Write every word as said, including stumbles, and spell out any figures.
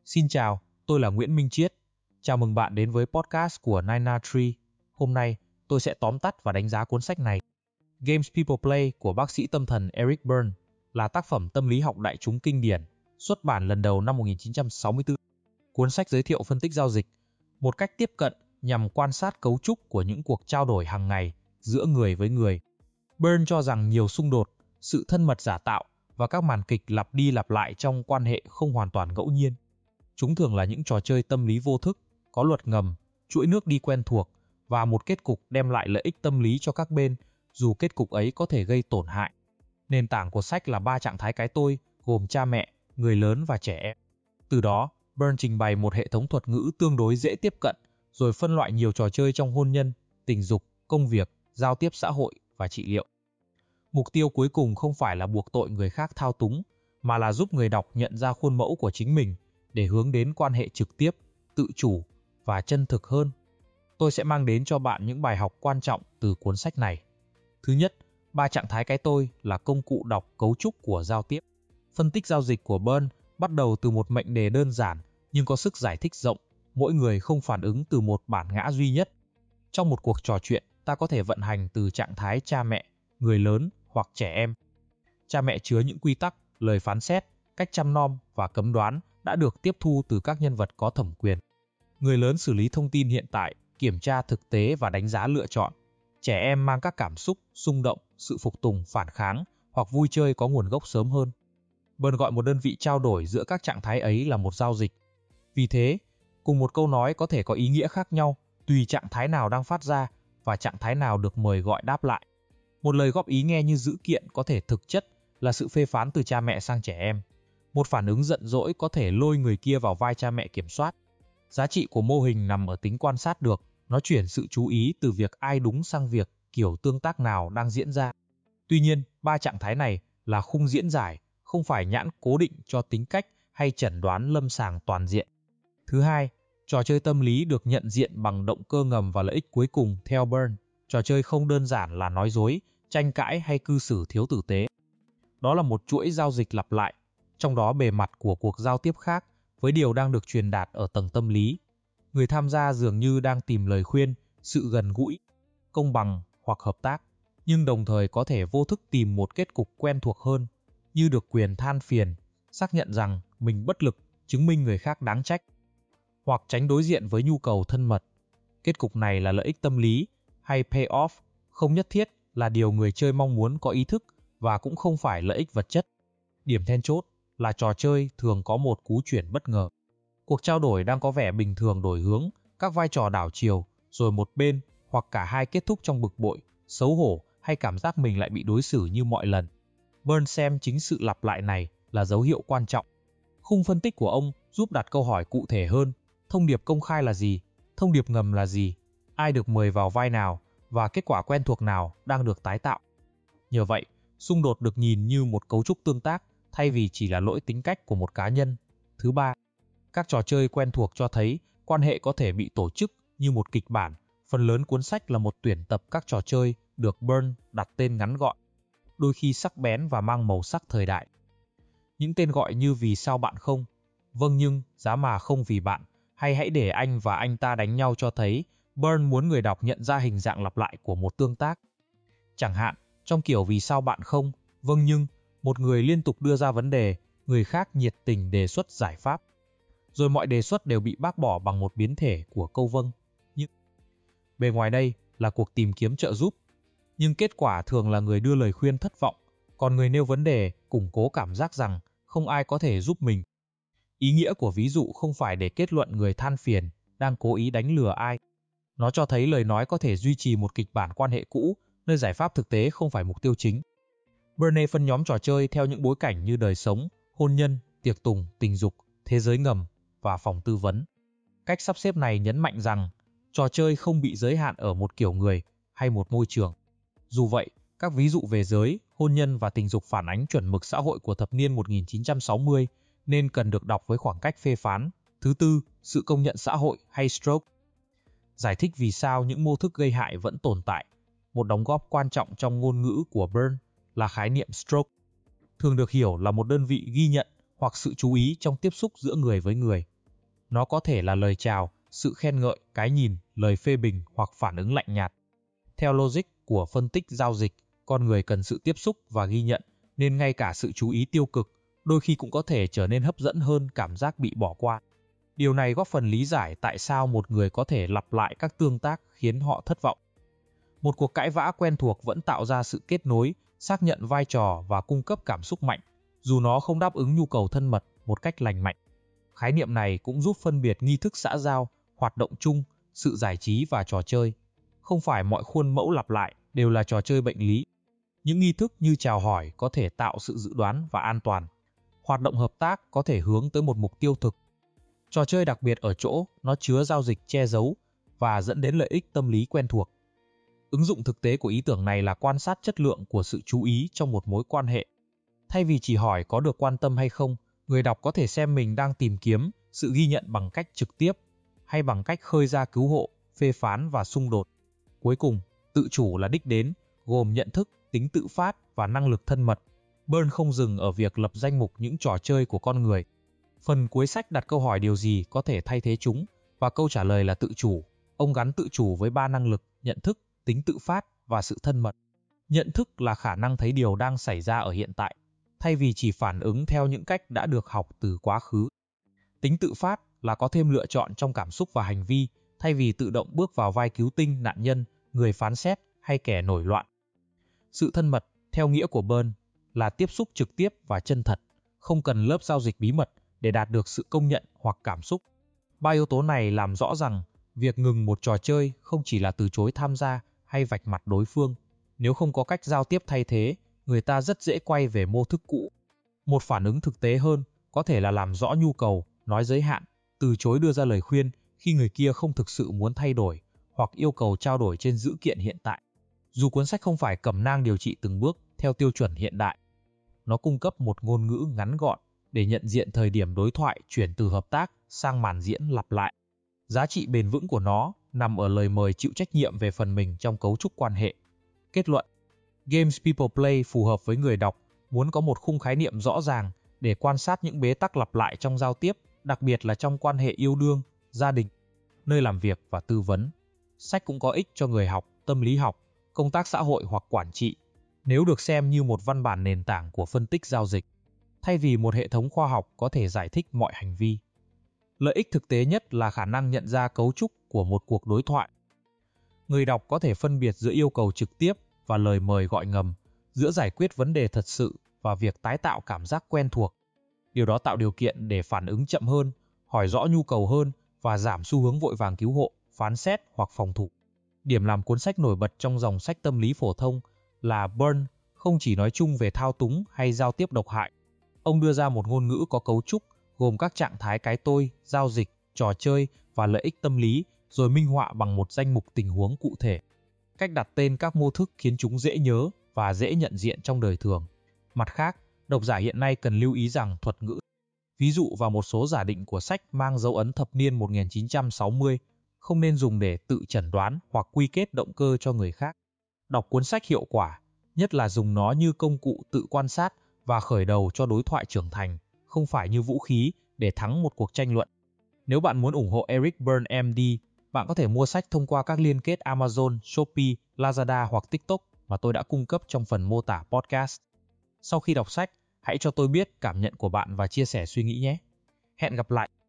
Xin chào, tôi là Nguyễn Minh Chiết. Chào mừng bạn đến với podcast của Nina Tree. Hôm nay, tôi sẽ tóm tắt và đánh giá cuốn sách này. Games People Play của bác sĩ tâm thần Eric Berne là tác phẩm tâm lý học đại chúng kinh điển, xuất bản lần đầu năm một nghìn chín trăm sáu mươi tư. Cuốn sách giới thiệu phân tích giao dịch, một cách tiếp cận nhằm quan sát cấu trúc của những cuộc trao đổi hàng ngày giữa người với người. Berne cho rằng nhiều xung đột, sự thân mật giả tạo và các màn kịch lặp đi lặp lại trong quan hệ không hoàn toàn ngẫu nhiên. Chúng thường là những trò chơi tâm lý vô thức, có luật ngầm, chuỗi nước đi quen thuộc và một kết cục đem lại lợi ích tâm lý cho các bên, dù kết cục ấy có thể gây tổn hại. Nền tảng của sách là ba trạng thái cái tôi, gồm cha mẹ, người lớn và trẻ em. Từ đó, Berne trình bày một hệ thống thuật ngữ tương đối dễ tiếp cận, rồi phân loại nhiều trò chơi trong hôn nhân, tình dục, công việc, giao tiếp xã hội và trị liệu. Mục tiêu cuối cùng không phải là buộc tội người khác thao túng, mà là giúp người đọc nhận ra khuôn mẫu của chính mình để hướng đến quan hệ trực tiếp, tự chủ và chân thực hơn. Tôi sẽ mang đến cho bạn những bài học quan trọng từ cuốn sách này. Thứ nhất, ba trạng thái cái tôi là công cụ đọc cấu trúc của giao tiếp. Phân tích giao dịch của Berne bắt đầu từ một mệnh đề đơn giản nhưng có sức giải thích rộng, mỗi người không phản ứng từ một bản ngã duy nhất. Trong một cuộc trò chuyện, ta có thể vận hành từ trạng thái cha mẹ, người lớn hoặc trẻ em. Cha mẹ chứa những quy tắc, lời phán xét, cách chăm nom và cấm đoán đã được tiếp thu từ các nhân vật có thẩm quyền. Người lớn xử lý thông tin hiện tại, kiểm tra thực tế và đánh giá lựa chọn. Trẻ em mang các cảm xúc, xung động, sự phục tùng, phản kháng hoặc vui chơi có nguồn gốc sớm hơn. Berne gọi một đơn vị trao đổi giữa các trạng thái ấy là một giao dịch. Vì thế, cùng một câu nói có thể có ý nghĩa khác nhau tùy trạng thái nào đang phát ra và trạng thái nào được mời gọi đáp lại. Một lời góp ý nghe như dữ kiện có thể thực chất là sự phê phán từ cha mẹ sang trẻ em. Một phản ứng giận dỗi có thể lôi người kia vào vai cha mẹ kiểm soát. Giá trị của mô hình nằm ở tính quan sát được, nó chuyển sự chú ý từ việc ai đúng sang việc kiểu tương tác nào đang diễn ra. Tuy nhiên, ba trạng thái này là khung diễn giải, không phải nhãn cố định cho tính cách hay chẩn đoán lâm sàng toàn diện. Thứ hai, trò chơi tâm lý được nhận diện bằng động cơ ngầm và lợi ích cuối cùng theo Berne. Trò chơi không đơn giản là nói dối, tranh cãi hay cư xử thiếu tử tế. Đó là một chuỗi giao dịch lặp lại, trong đó bề mặt của cuộc giao tiếp khác với điều đang được truyền đạt ở tầng tâm lý. Người tham gia dường như đang tìm lời khuyên, sự gần gũi, công bằng hoặc hợp tác, nhưng đồng thời có thể vô thức tìm một kết cục quen thuộc hơn, như được quyền than phiền, xác nhận rằng mình bất lực, chứng minh người khác đáng trách, hoặc tránh đối diện với nhu cầu thân mật. Kết cục này là lợi ích tâm lý hay payoff, không nhất thiết là điều người chơi mong muốn có ý thức và cũng không phải lợi ích vật chất. Điểm then chốt là trò chơi thường có một cú chuyển bất ngờ. Cuộc trao đổi đang có vẻ bình thường đổi hướng, các vai trò đảo chiều, rồi một bên hoặc cả hai kết thúc trong bực bội, xấu hổ hay cảm giác mình lại bị đối xử như mọi lần. Berne xem chính sự lặp lại này là dấu hiệu quan trọng. Khung phân tích của ông giúp đặt câu hỏi cụ thể hơn: thông điệp công khai là gì? Thông điệp ngầm là gì? Ai được mời vào vai nào? Và kết quả quen thuộc nào đang được tái tạo? Nhờ vậy, xung đột được nhìn như một cấu trúc tương tác thay vì chỉ là lỗi tính cách của một cá nhân. Thứ ba, các trò chơi quen thuộc cho thấy quan hệ có thể bị tổ chức như một kịch bản. Phần lớn cuốn sách là một tuyển tập các trò chơi được Berne đặt tên ngắn gọn, đôi khi sắc bén và mang màu sắc thời đại. Những tên gọi như vì sao bạn không, vâng nhưng, giá mà không vì bạn, hay hãy để anh và anh ta đánh nhau cho thấy Berne muốn người đọc nhận ra hình dạng lặp lại của một tương tác. Chẳng hạn, trong kiểu vì sao bạn không, vâng nhưng, một người liên tục đưa ra vấn đề, người khác nhiệt tình đề xuất giải pháp. Rồi mọi đề xuất đều bị bác bỏ bằng một biến thể của câu vâng. Nhưng bề ngoài đây là cuộc tìm kiếm trợ giúp, nhưng kết quả thường là người đưa lời khuyên thất vọng, còn người nêu vấn đề củng cố cảm giác rằng không ai có thể giúp mình. Ý nghĩa của ví dụ không phải để kết luận người than phiền đang cố ý đánh lừa ai. Nó cho thấy lời nói có thể duy trì một kịch bản quan hệ cũ, nơi giải pháp thực tế không phải mục tiêu chính. Berne phân nhóm trò chơi theo những bối cảnh như đời sống, hôn nhân, tiệc tùng, tình dục, thế giới ngầm và phòng tư vấn. Cách sắp xếp này nhấn mạnh rằng trò chơi không bị giới hạn ở một kiểu người hay một môi trường. Dù vậy, các ví dụ về giới, hôn nhân và tình dục phản ánh chuẩn mực xã hội của thập niên một nghìn chín trăm sáu mươi nên cần được đọc với khoảng cách phê phán. Thứ tư, sự công nhận xã hội hay stroke. Giải thích vì sao những mô thức gây hại vẫn tồn tại. Một đóng góp quan trọng trong ngôn ngữ của Berne là khái niệm stroke, thường được hiểu là một đơn vị ghi nhận hoặc sự chú ý trong tiếp xúc giữa người với người. Nó có thể là lời chào, sự khen ngợi, cái nhìn, lời phê bình hoặc phản ứng lạnh nhạt. Theo logic của phân tích giao dịch, con người cần sự tiếp xúc và ghi nhận, nên ngay cả sự chú ý tiêu cực đôi khi cũng có thể trở nên hấp dẫn hơn cảm giác bị bỏ qua. Điều này góp phần lý giải tại sao một người có thể lặp lại các tương tác khiến họ thất vọng. Một cuộc cãi vã quen thuộc vẫn tạo ra sự kết nối, xác nhận vai trò và cung cấp cảm xúc mạnh, dù nó không đáp ứng nhu cầu thân mật một cách lành mạnh. Khái niệm này cũng giúp phân biệt nghi thức xã giao, hoạt động chung, sự giải trí và trò chơi. Không phải mọi khuôn mẫu lặp lại đều là trò chơi bệnh lý. Những nghi thức như chào hỏi có thể tạo sự dự đoán và an toàn. Hoạt động hợp tác có thể hướng tới một mục tiêu thực. Trò chơi đặc biệt ở chỗ nó chứa giao dịch che giấu và dẫn đến lợi ích tâm lý quen thuộc. Ứng dụng thực tế của ý tưởng này là quan sát chất lượng của sự chú ý trong một mối quan hệ. Thay vì chỉ hỏi có được quan tâm hay không, người đọc có thể xem mình đang tìm kiếm sự ghi nhận bằng cách trực tiếp hay bằng cách khơi ra cứu hộ, phê phán và xung đột. Cuối cùng, tự chủ là đích đến, gồm nhận thức, tính tự phát và năng lực thân mật. Byrne không dừng ở việc lập danh mục những trò chơi của con người. Phần cuối sách đặt câu hỏi điều gì có thể thay thế chúng, và câu trả lời là tự chủ. Ông gắn tự chủ với ba năng lực: nhận thức, tính tự phát và sự thân mật. Nhận thức là khả năng thấy điều đang xảy ra ở hiện tại, thay vì chỉ phản ứng theo những cách đã được học từ quá khứ. Tính tự phát là có thêm lựa chọn trong cảm xúc và hành vi, thay vì tự động bước vào vai cứu tinh, nạn nhân, người phán xét hay kẻ nổi loạn. Sự thân mật, theo nghĩa của Byrne, là tiếp xúc trực tiếp và chân thật, không cần lớp giao dịch bí mật để đạt được sự công nhận hoặc cảm xúc. Ba yếu tố này làm rõ rằng việc ngừng một trò chơi không chỉ là từ chối tham gia hay vạch mặt đối phương. Nếu không có cách giao tiếp thay thế, người ta rất dễ quay về mô thức cũ. Một phản ứng thực tế hơn có thể là làm rõ nhu cầu, nói giới hạn, từ chối đưa ra lời khuyên khi người kia không thực sự muốn thay đổi, hoặc yêu cầu trao đổi trên dữ kiện hiện tại. Dù cuốn sách không phải cẩm nang điều trị từng bước theo tiêu chuẩn hiện đại, nó cung cấp một ngôn ngữ ngắn gọn để nhận diện thời điểm đối thoại chuyển từ hợp tác sang màn diễn lặp lại. Giá trị bền vững của nó nằm ở lời mời chịu trách nhiệm về phần mình trong cấu trúc quan hệ. Kết luận: Games People Play phù hợp với người đọc muốn có một khung khái niệm rõ ràng để quan sát những bế tắc lặp lại trong giao tiếp, đặc biệt là trong quan hệ yêu đương, gia đình, nơi làm việc và tư vấn. Sách cũng có ích cho người học tâm lý học, công tác xã hội hoặc quản trị, nếu được xem như một văn bản nền tảng của phân tích giao dịch, thay vì một hệ thống khoa học có thể giải thích mọi hành vi. Lợi ích thực tế nhất là khả năng nhận ra cấu trúc của một cuộc đối thoại. Người đọc có thể phân biệt giữa yêu cầu trực tiếp và lời mời gọi ngầm, giữa giải quyết vấn đề thật sự và việc tái tạo cảm giác quen thuộc. Điều đó tạo điều kiện để phản ứng chậm hơn, hỏi rõ nhu cầu hơn và giảm xu hướng vội vàng cứu hộ, phán xét hoặc phòng thủ. Điểm làm cuốn sách nổi bật trong dòng sách tâm lý phổ thông là Byrne không chỉ nói chung về thao túng hay giao tiếp độc hại. Ông đưa ra một ngôn ngữ có cấu trúc gồm các trạng thái cái tôi, giao dịch, trò chơi và lợi ích tâm lý, rồi minh họa bằng một danh mục tình huống cụ thể. Cách đặt tên các mô thức khiến chúng dễ nhớ và dễ nhận diện trong đời thường. Mặt khác, độc giả hiện nay cần lưu ý rằng thuật ngữ, ví dụ và một số giả định của sách mang dấu ấn thập niên một nghìn chín trăm sáu mươi, không nên dùng để tự chẩn đoán hoặc quy kết động cơ cho người khác. Đọc cuốn sách hiệu quả, nhất là dùng nó như công cụ tự quan sát và khởi đầu cho đối thoại trưởng thành, không phải như vũ khí để thắng một cuộc tranh luận. Nếu bạn muốn ủng hộ Eric Byrne em đê, bạn có thể mua sách thông qua các liên kết Amazon, Shopee, Lazada hoặc TikTok mà tôi đã cung cấp trong phần mô tả podcast. Sau khi đọc sách, hãy cho tôi biết cảm nhận của bạn và chia sẻ suy nghĩ nhé. Hẹn gặp lại!